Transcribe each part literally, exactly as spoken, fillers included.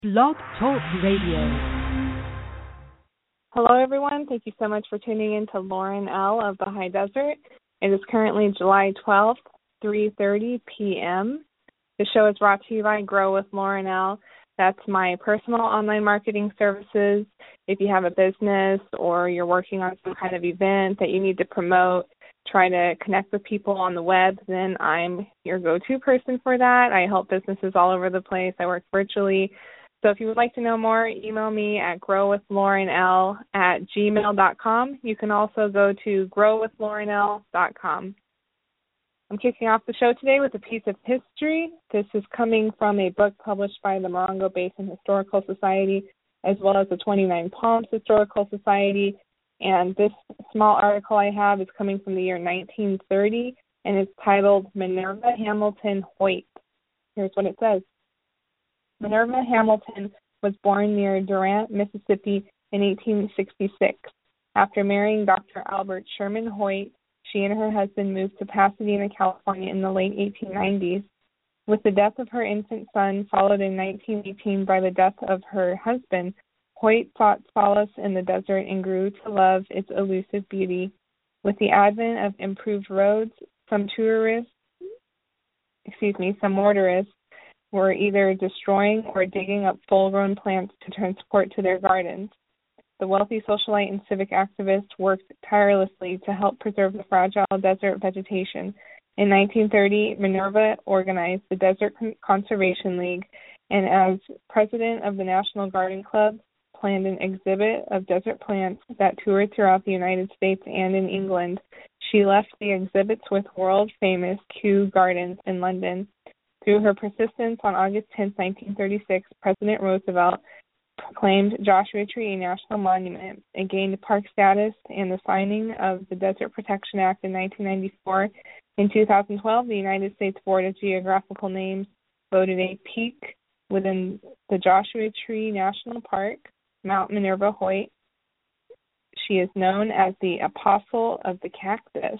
Blog Talk Radio. Hello, everyone. Thank you so much for tuning in to Lauren L. of the High Desert. It is currently July twelfth, three thirty p.m. The show is brought to you by Grow with Lauren L. That's my personal online marketing services. If you have a business or you're working on some kind of event that you need to promote, try to connect with people on the web, then I'm your go-to person for that. I help businesses all over the place. I work virtually. So if you would like to know more, email me at growwithlaurenl at gmail dot com. You can also go to grow with lauren l dot com. I'm kicking off the show today with a piece of history. This is coming from a book published by the Morongo Basin Historical Society, as well as the twenty-nine Palms Historical Society. And this small article I have is coming from the year nineteen thirty, and it's titled Minerva Hamilton Hoyt. Here's what it says. Minerva Hamilton was born near Durant, Mississippi in eighteen sixty-six. After marrying Doctor Albert Sherman Hoyt, she and her husband moved to Pasadena, California in the late eighteen nineties. With the death of her infant son, followed in nineteen eighteen by the death of her husband, Hoyt sought solace in the desert and grew to love its elusive beauty. With the advent of improved roads, some tourists, excuse me, some motorists, were either destroying or digging up full-grown plants to transport to their gardens. The wealthy socialite and civic activist worked tirelessly to help preserve the fragile desert vegetation. In nineteen thirty, Minerva organized the Desert Conservation League, and as president of the National Garden Club, planned an exhibit of desert plants that toured throughout the United States and in England. She left the exhibits with world-famous Kew Gardens in London. Through her persistence, on August tenth, nineteen thirty-six, President Roosevelt proclaimed Joshua Tree a national monument. It gained park status, and the signing of the Desert Protection Act in nineteen ninety-four. In two thousand twelve, the United States Board of Geographical Names voted a peak within the Joshua Tree National Park, Mount Minerva Hoyt. She is known as the Apostle of the Cactus.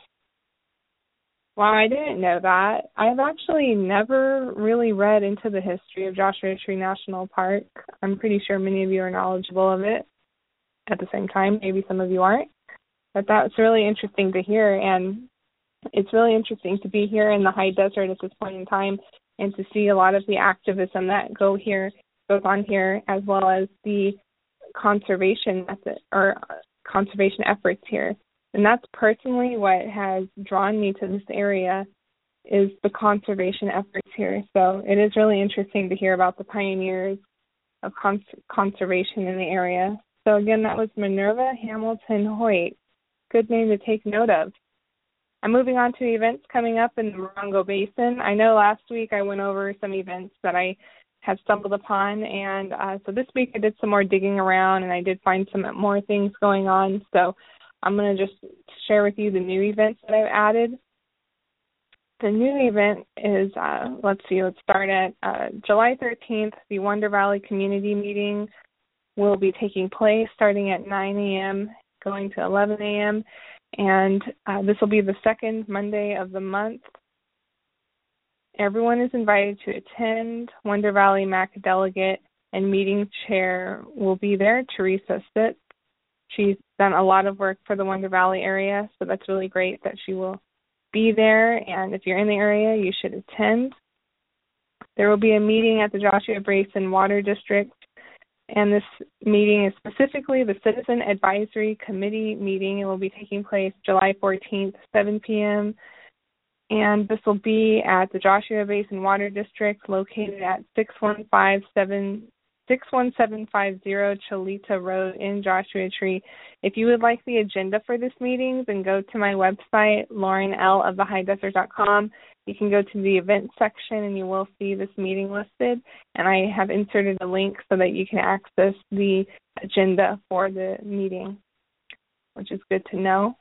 Wow, I didn't know that. I've actually never really read into the history of Joshua Tree National Park. I'm pretty sure many of you are knowledgeable of it. At the same time, maybe some of you aren't. But that's really interesting to hear, and it's really interesting to be here in the high desert at this point in time and to see a lot of the activism that go here goes on here, as well as the conservation method or conservation efforts here. And that's personally what has drawn me to this area is the conservation efforts here. So it is really interesting to hear about the pioneers of cons- conservation in the area. So again, that was Minerva Hamilton Hoyt. Good name to take note of. I'm moving on to events coming up in the Morongo Basin. I know last week I went over some events that I have stumbled upon, and uh, so this week I did some more digging around, and I did find some more things going on. So I'm going to just share with you the new events that I've added. The new event is, uh, let's see, let's start at uh, July thirteenth. The Wonder Valley Community Meeting will be taking place starting at nine a.m., going to eleven a.m., and uh, this will be the second Monday of the month. Everyone is invited to attend. Wonder Valley M A C delegate and meeting chair will be there, Teresa Sitz. She's done a lot of work for the Wonder Valley area, so that's really great that she will be there. And if you're in the area, you should attend. There will be a meeting at the Joshua Basin Water District, and this meeting is specifically the Citizen Advisory Committee meeting. It will be taking place July fourteenth, seven p.m., and this will be at the Joshua Basin Water District located at six one five seven six one seven five zero Cholita Road in Joshua Tree. If you would like the agenda for this meeting, then go to my website, lauren l of the high desert dot com. You can go to the events section and you will see this meeting listed. And I have inserted a link so that you can access the agenda for the meeting, which is good to know.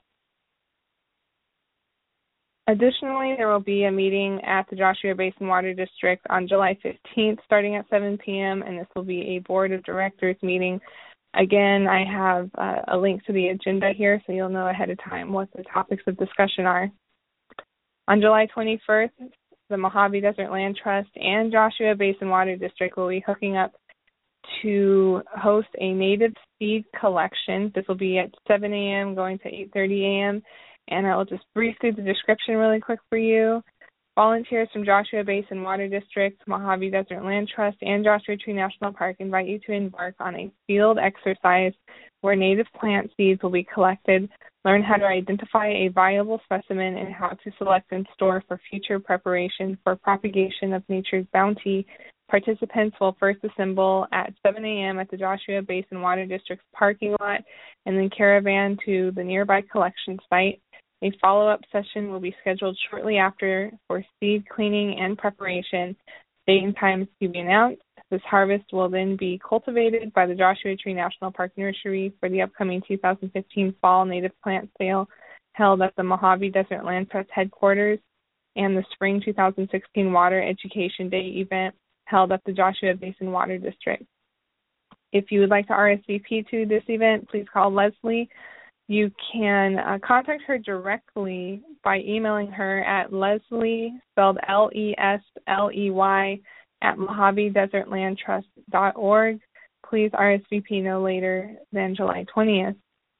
Additionally, there will be a meeting at the Joshua Basin Water District on July fifteenth starting at seven p.m., and this will be a Board of Directors meeting. Again, I have uh, a link to the agenda here so you'll know ahead of time what the topics of discussion are. On July twenty-first, the Mojave Desert Land Trust and Joshua Basin Water District will be hooking up to host a native seed collection. This will be at seven a.m. going to eight thirty a.m. And I will just breeze through the description really quick for you. Volunteers from Joshua Basin Water District, Mojave Desert Land Trust, and Joshua Tree National Park invite you to embark on a field exercise where native plant seeds will be collected. Learn how to identify a viable specimen and how to select and store for future preparation for propagation of nature's bounty. Participants will first assemble at seven a.m. at the Joshua Basin Water District's parking lot and then caravan to the nearby collection site. A follow-up session will be scheduled shortly after for seed cleaning and preparation. Date and times to be announced. This harvest will then be cultivated by the Joshua Tree National Park Nursery for the upcoming two thousand fifteen Fall Native Plant Sale held at the Mojave Desert Land Trust headquarters and the Spring two thousand sixteen Water Education Day event held at the Joshua Basin Water District. If you would like to R S V P to this event, please call Leslie. You can uh, contact her directly by emailing her at Leslie, spelled L E S L E Y, at Mojave Desert Land Trust dot org. Please R S V P no later than July twentieth.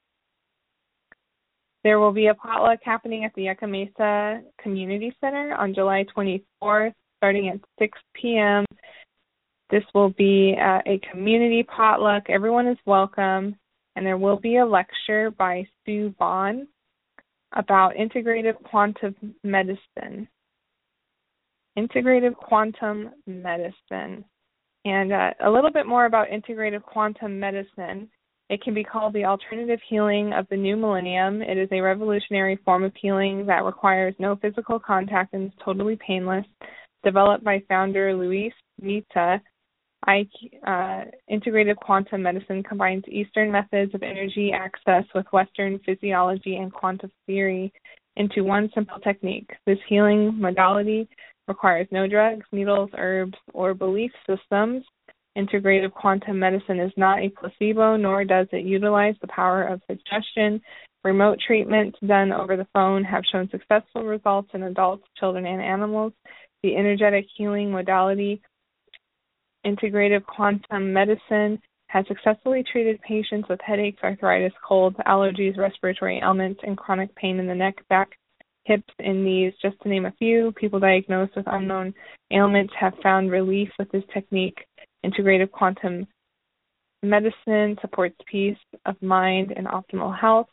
There will be a potluck happening at the Yucca Mesa Community Center on July twenty-fourth, starting at six p.m. This will be uh, a community potluck. Everyone is welcome. And there will be a lecture by Sue Vaughn about integrative quantum medicine. Integrative quantum medicine. And uh, a little bit more about integrative quantum medicine. It can be called the alternative healing of the new millennium. It is a revolutionary form of healing that requires no physical contact and is totally painless. Developed by founder Luis Mita, I, uh, integrative quantum medicine combines Eastern methods of energy access with Western physiology and quantum theory into one simple technique. This healing modality requires no drugs, needles, herbs, or belief systems. Integrative quantum medicine is not a placebo, nor does it utilize the power of suggestion. Remote treatments done over the phone have shown successful results in adults, children, and animals. The energetic healing modality Integrative quantum medicine has successfully treated patients with headaches, arthritis, colds, allergies, respiratory ailments, and chronic pain in the neck, back, hips, and knees, just to name a few. People diagnosed with unknown ailments have found relief with this technique. Integrative quantum medicine supports peace of mind and optimal health.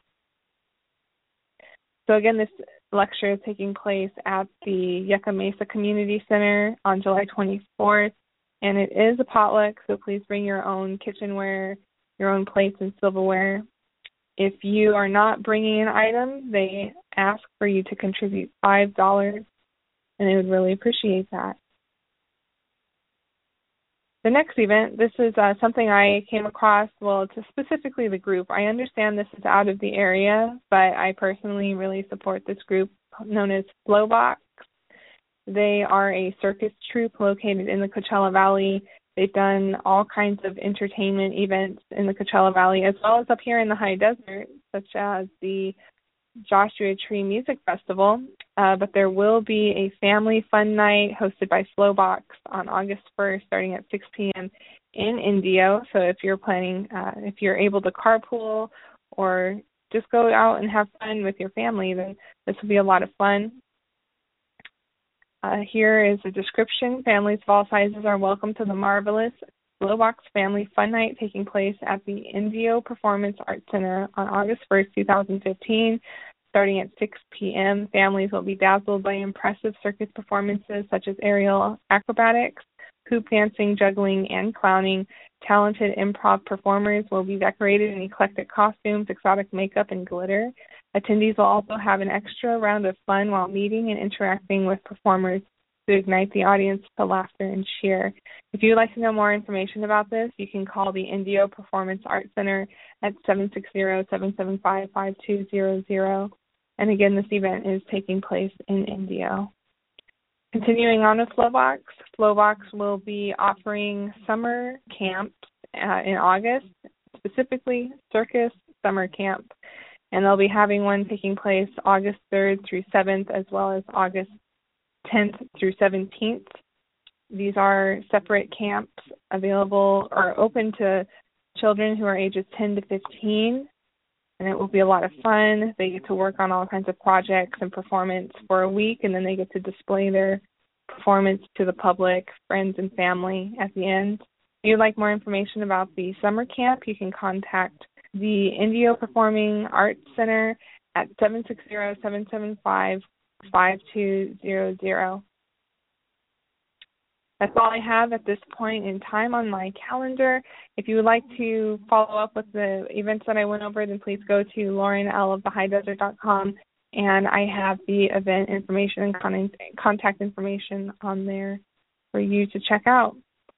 So again, this lecture is taking place at the Yucca Mesa Community Center on July twenty-fourth. And it is a potluck, so please bring your own kitchenware, your own plates and silverware. If you are not bringing an item, they ask for you to contribute five dollars, and they would really appreciate that. The next event, this is uh, something I came across, well, it's specifically the group. I understand this is out of the area, but I personally really support this group known as Flowbox. They are a circus troupe located in the Coachella Valley. They've done all kinds of entertainment events in the Coachella Valley, as well as up here in the high desert, such as the Joshua Tree Music Festival. Uh, but there will be a family fun night hosted by Flowbox on August first, starting at six p.m. in Indio. So if you're planning, uh, if you're able to carpool or just go out and have fun with your family, then this will be a lot of fun. Uh, here is a description. Families of all sizes are welcome to the marvelous Flowbox Family Fun Night taking place at the Indio Performance Arts Center on August first, twenty fifteen, starting at six p.m. Families will be dazzled by impressive circus performances such as aerial acrobatics, hoop dancing, juggling, and clowning. Talented improv performers will be decorated in eclectic costumes, exotic makeup, and glitter. Attendees will also have an extra round of fun while meeting and interacting with performers to ignite the audience to laughter and cheer. If you would like to know more information about this, you can call the Indio Performance Arts Center at seven six zero, seven seven five, five two zero zero. And again, this event is taking place in Indio. Continuing on with Flowbox, Flowbox will be offering summer camps uh, in August, specifically Circus Summer Camp. And they'll be having one taking place August third through seventh, as well as August tenth through seventeenth. These are separate camps available or open to children who are ages ten to fifteen, and it will be a lot of fun. They get to work on all kinds of projects and performance for a week, and then they get to display their performance to the public, friends, and family at the end. If you'd like more information about the summer camp, you can contact the Indio Performing Arts Center at seven six zero, seven seven five, five two zero zero. That's all I have at this point in time on my calendar. If you would like to follow up with the events that I went over, then please go to lauren l of the high desert dot com, and I have the event information and con- contact information on there for you to check out.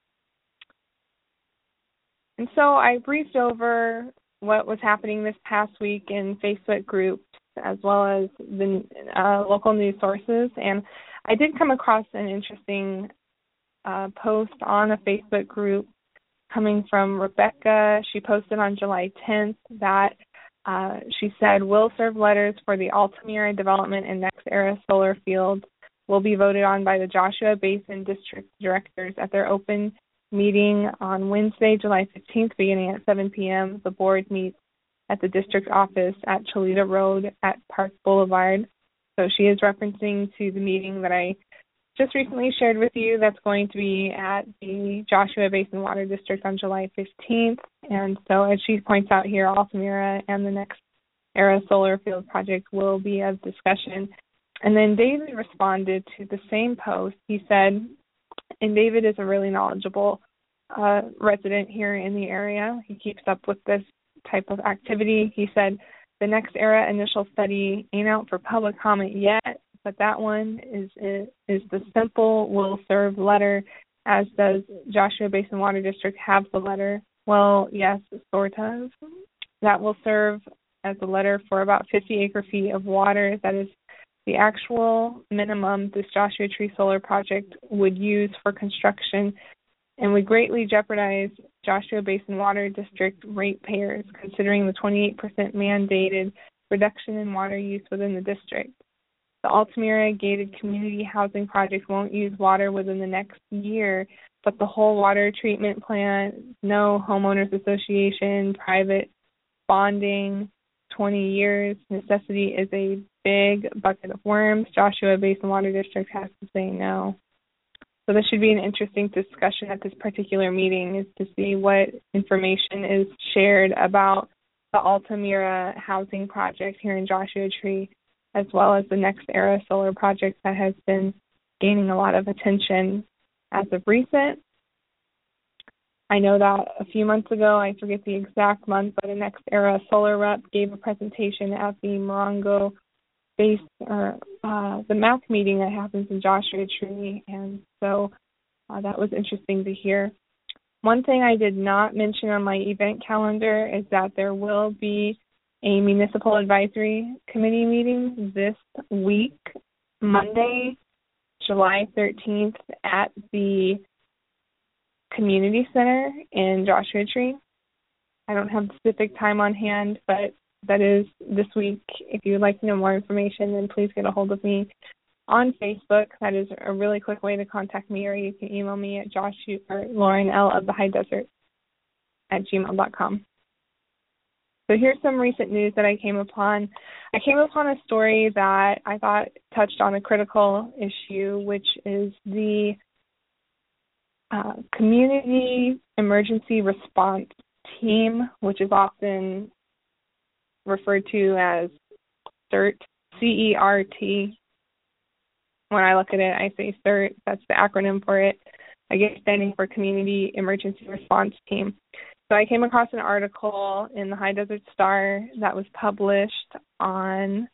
And so I briefed over what was happening this past week in Facebook groups as well as the uh, local news sources, and I did come across an interesting Uh, post on a Facebook group coming from Rebecca. She posted on July tenth that uh, she said will serve letters for the Altamira development and Next Era solar field will be voted on by the Joshua Basin District Directors at their open meeting on Wednesday, July fifteenth, beginning at seven p.m. The board meets at the district office at Cholita Road at Park Boulevard. So she is referencing to the meeting that I just recently shared with you that's going to be at the Joshua Basin Water District on July fifteenth. And so as she points out here, Altamira and the Next Era Solar Field project will be of discussion. And then David responded to the same post. He said, and David is a really knowledgeable uh, resident here in the area. He keeps up with this type of activity. He said, the Next Era initial study ain't out for public comment yet, but that one is is the simple will serve letter, as does Joshua Basin Water District have the letter. Well, yes, sort of. That will serve as a letter for about fifty acre feet of water. That is the actual minimum this Joshua Tree Solar Project would use for construction and would greatly jeopardize Joshua Basin Water District ratepayers, considering the twenty-eight percent mandated reduction in water use within the district. The Altamira Gated Community Housing Project won't use water within the next year, but the whole water treatment plant, no homeowners association, private bonding, twenty years, necessity is a big bucket of worms. Joshua Basin Water District has to say no. So this should be an interesting discussion at this particular meeting, is to see what information is shared about the Altamira housing project here in Joshua Tree, as well as the Next Era solar project that has been gaining a lot of attention as of recent. I know that a few months ago, I forget the exact month, but a Next Era solar rep gave a presentation at the Morongo base, or uh, the M A C meeting that happens in Joshua Tree, and so uh, that was interesting to hear. One thing I did not mention on my event calendar is that there will be a municipal advisory committee meeting this week, Monday, July thirteenth, at the community center in Joshua Tree. I don't have the specific time on hand, but that is this week. If you would like to know more information, then please get a hold of me on Facebook. That is a really quick way to contact me, or you can email me at Josh or Lauren L of the High Desert at gmail dot com. So here's some recent news that I came upon. I came upon a story that I thought touched on a critical issue, which is the uh, Community Emergency Response Team, which is often referred to as CERT, C E R T. When I look at it, I say CERT. That's the acronym for it. I guess standing for Community Emergency Response Team. So I came across an article in the High Desert Star that was published on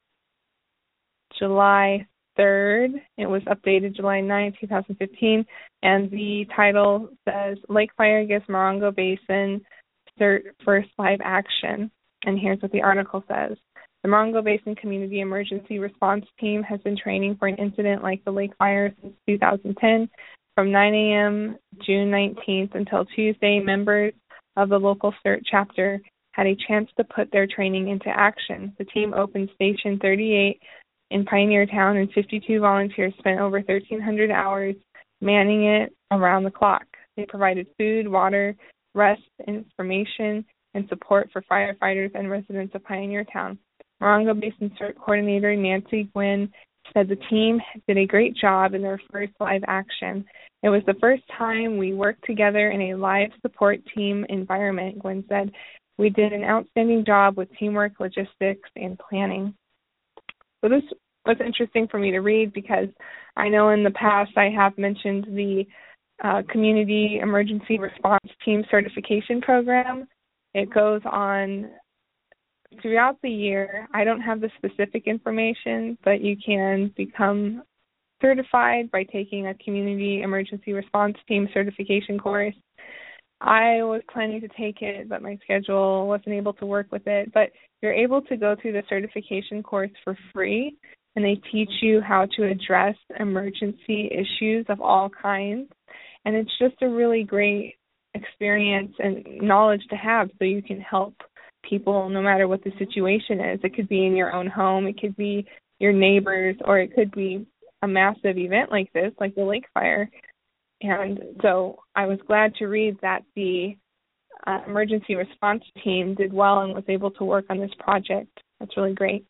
July third. It was updated July ninth, twenty fifteen, and the title says, Lake Fire Gives Morongo Basin CERT First Live Action. And here's what the article says. The Morongo Basin Community Emergency Response Team has been training for an incident like the Lake Fire since two thousand ten. From nine a.m. June nineteenth until Tuesday, members of the local CERT chapter had a chance to put their training into action. The team opened Station thirty-eight in Pioneer Town, and fifty-two volunteers spent over thirteen hundred hours manning it around the clock. They provided food, water, rest, information, and support for firefighters and residents of Pioneer Town. Morongo Basin C E R T Coordinator Nancy Gwynn said the team did a great job in their first live action. It was the first time we worked together in a live support team environment, Gwynn said. We did an outstanding job with teamwork, logistics, and planning. So this was interesting for me to read because I know in the past I have mentioned the uh, Community Emergency Response Team Certification Program. It goes on throughout the year. I don't have the specific information, but you can become certified by taking a Community Emergency Response Team certification course. I was planning to take it, but my schedule wasn't able to work with it. But you're able to go through the certification course for free, and they teach you how to address emergency issues of all kinds. And it's just a really great experience and knowledge to have so you can help people no matter what the situation is. It could be in your own home, it could be your neighbors, or it could be a massive event like this, like the lake fire. And so I was glad to read that the uh, emergency response team did well and was able to work on this project. That's really great.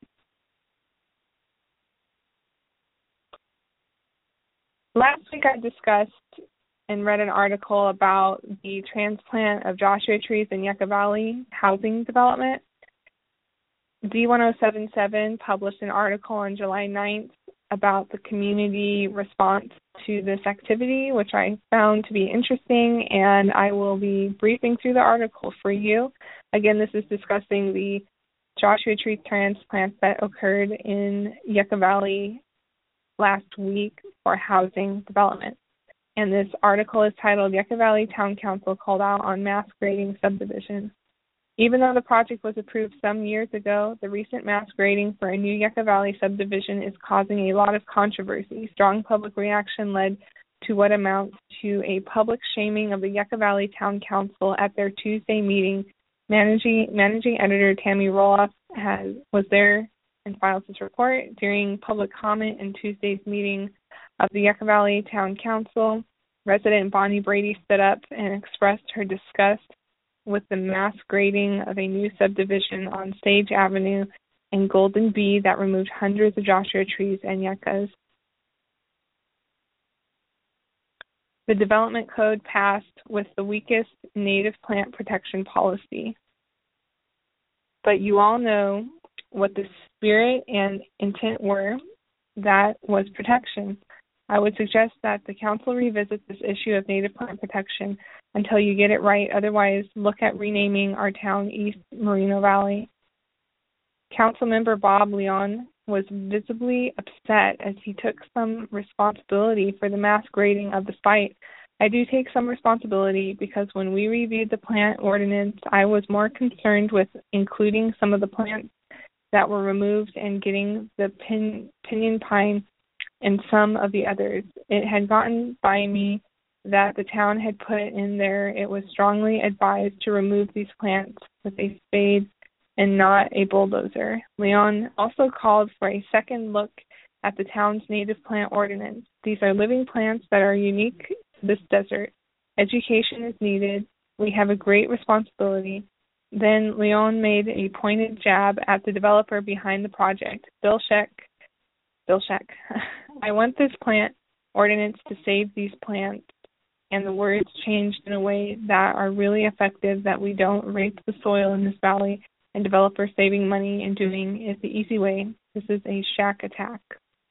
Last week I discussed and read an article about the transplant of Joshua trees in Yucca Valley housing development. D one oh seven seven published an article on July ninth about the community response to this activity, which I found to be interesting, and I will be briefing through the article for you. Again, this is discussing the Joshua tree transplant that occurred in Yucca Valley last week for housing development. And this article is titled Yucca Valley Town Council Called Out on Mass Grading Subdivision. Even though the project was approved some years ago, the recent mass grading for a new Yucca Valley subdivision is causing a lot of controversy. Strong public reaction led to what amounts to a public shaming of the Yucca Valley Town Council at their Tuesday meeting. Managing, managing editor Tammy Roloff has, was there and filed this report. During public comment in Tuesday's meeting of the Yucca Valley Town Council, resident Bonnie Brady stood up and expressed her disgust with the mass grading of a new subdivision on Sage Avenue and Golden Bee that removed hundreds of Joshua trees and yuccas. The development code passed with the weakest native plant protection policy. But you all know what the spirit and intent were. That was protection. I would suggest that the council revisit this issue of native plant protection until you get it right. Otherwise, look at renaming our town East Moreno Valley. Councilmember Bob Leon was visibly upset as he took some responsibility for the mass grading of the site. I do take some responsibility because when we reviewed the plant ordinance, I was more concerned with including some of the plants that were removed and getting the pin, pinyon pine and some of the others. It had gotten by me that the town had put in there it was strongly advised to remove these plants with a spade and not a bulldozer. Leon also called for a second look at the town's native plant ordinance. These are living plants that are unique to this desert. Education is needed. We have a great responsibility. Then Leon made a pointed jab at the developer behind the project, Bill Scheck. Bill Scheck. I want this plant ordinance to save these plants, and the words changed in a way that are really effective, that we don't rape the soil in this valley, and developers saving money and doing it the easy way. This is a shack attack.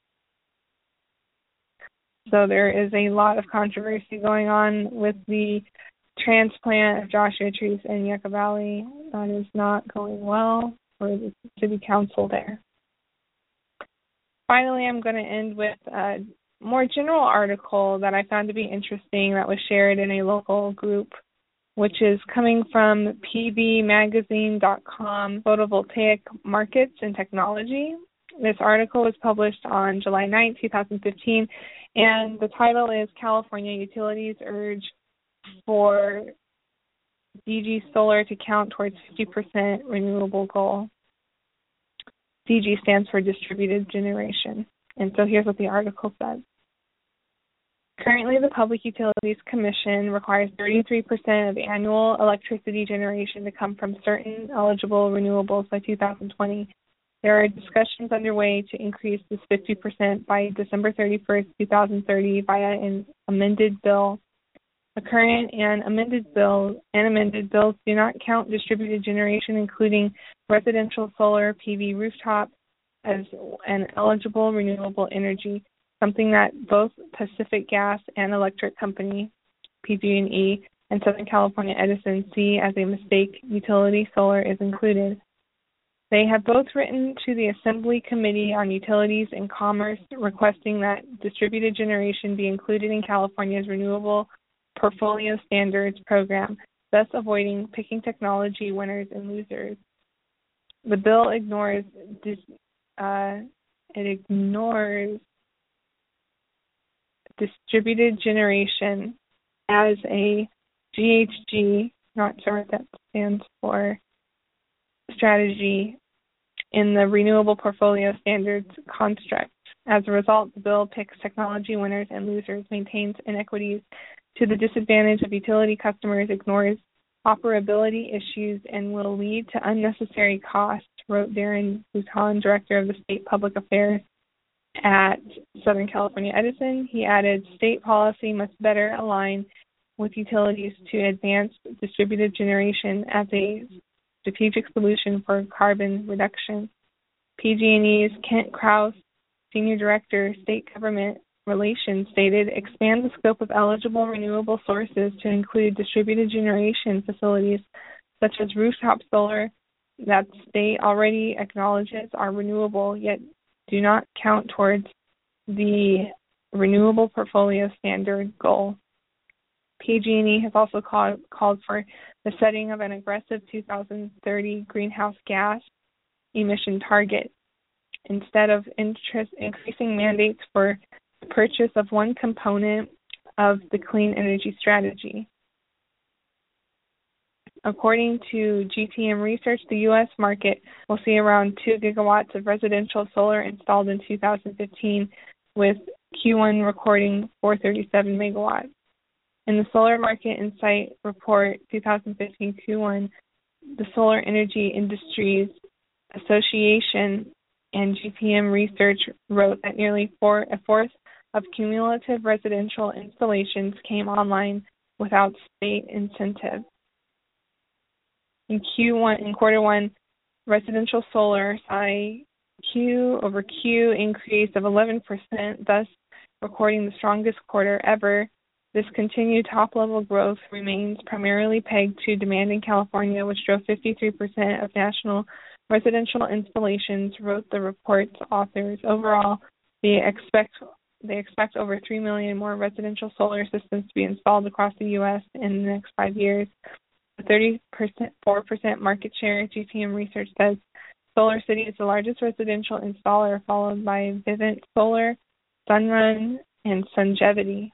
So there is a lot of controversy going on with the transplant of Joshua trees in Yucca Valley. That is not going well for the city council there. Finally, I'm going to end with a more general article that I found to be interesting that was shared in a local group, which is coming from P B magazine dot com, Photovoltaic Markets and Technology. This article was published on July ninth, twenty fifteen, and the title is California Utilities Urge for D G Solar to Count Towards fifty percent Renewable Goal. D G stands for Distributed Generation. And so here's what the article says. Currently, the Public Utilities Commission requires thirty-three percent of annual electricity generation to come from certain eligible renewables by two thousand twenty. There are discussions underway to increase this fifty percent by December thirty-first, two thousand thirty via an amended bill. The current and amended bill and amended bills do not count distributed generation, including residential solar P V rooftop, as an eligible renewable energy, something that both Pacific Gas and Electric Company, P G and E, and Southern California Edison see as a mistake. Utility solar is included. They have both written to the Assembly Committee on Utilities and Commerce requesting that distributed generation be included in California's Renewable Portfolio Standards program, thus avoiding picking technology winners and losers. The bill ignores dis, uh, it ignores distributed generation as a G H G, not sure what that stands for, strategy in the Renewable Portfolio Standards construct. As a result, the bill picks technology winners and losers, maintains inequities to the disadvantage of utility customers, ignores operability issues, and will lead to unnecessary costs, wrote Darren Bouton, Director of the State Public Affairs at Southern California Edison. He added, state policy must better align with utilities to advance distributed generation as a strategic solution for carbon reduction. P G and E's Kent Krause, Senior Director, State Government Relations, stated, expand the scope of eligible renewable sources to include distributed generation facilities such as rooftop solar that state already acknowledges are renewable, yet do not count towards the Renewable Portfolio Standard goal. P G and E has also called, called for the setting of an aggressive two thousand thirty greenhouse gas emission target instead of interest, increasing mandates for the purchase of one component of the clean energy strategy. According to G T M Research, the U S market will see around two gigawatts of residential solar installed in two thousand fifteen, with Q one recording four hundred thirty-seven megawatts. In the Solar Market Insight Report two thousand fifteen Q one, the Solar Energy Industries Association and G T M Research wrote that nearly four, a fourth of cumulative residential installations came online without state incentive. In Q one, in quarter one, residential solar saw a Q over Q increase of eleven percent, thus recording the strongest quarter ever. This continued top-level growth remains primarily pegged to demand in California, which drove fifty-three percent of national residential installations, wrote the report's authors. Overall, they expect they expect over three million more residential solar systems to be installed across the U S in the next five years. The thirty-four percent market share, G T M Research says, Solar City is the largest residential installer, followed by Vivint Solar, Sunrun, and Sungevity.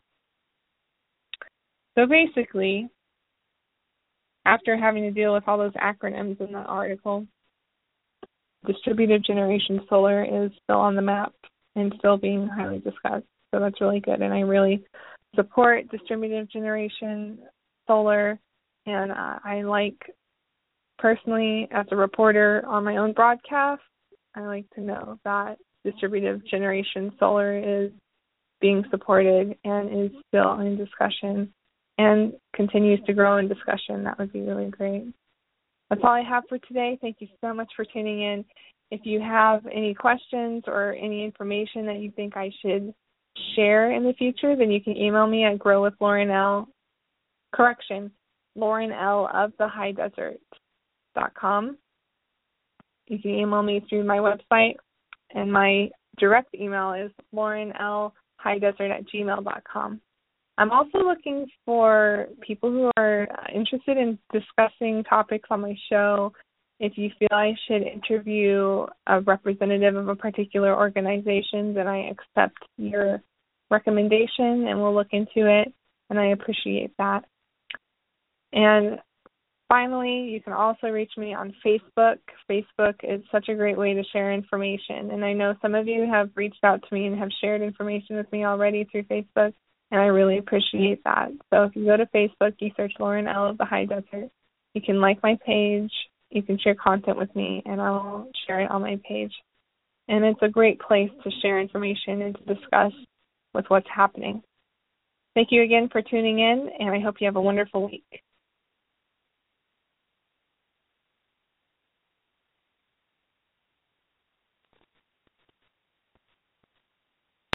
So basically, after having to deal with all those acronyms in the article, distributed generation solar is still on the map and still being highly discussed. So that's really good. And I really support distributed generation solar. And uh, I like, personally, as a reporter on my own broadcast, I like to know that distributed generation solar is being supported and is still in discussion and continues to grow in discussion. That would be really great. That's all I have for today. Thank you so much for tuning in. If you have any questions or any information that you think I should share in the future, then you can email me at grow with Lauren L. Correction, Lauren L. of the High Desert dot com. You can email me through my website, and my direct email is lauren l high desert at gmail dot com. I'm also looking for people who are interested in discussing topics on my show. If you feel I should interview a representative of a particular organization, then I accept your recommendation and we'll look into it, and I appreciate that. And finally, you can also reach me on Facebook. Facebook is such a great way to share information, and I know some of you have reached out to me and have shared information with me already through Facebook, and I really appreciate that. So if you go to Facebook, you search Lauren L. of the High Desert, you can like my page, you can share content with me, and I will share it on my page. And it's a great place to share information and to discuss with what's happening. Thank you again for tuning in, and I hope you have a wonderful week.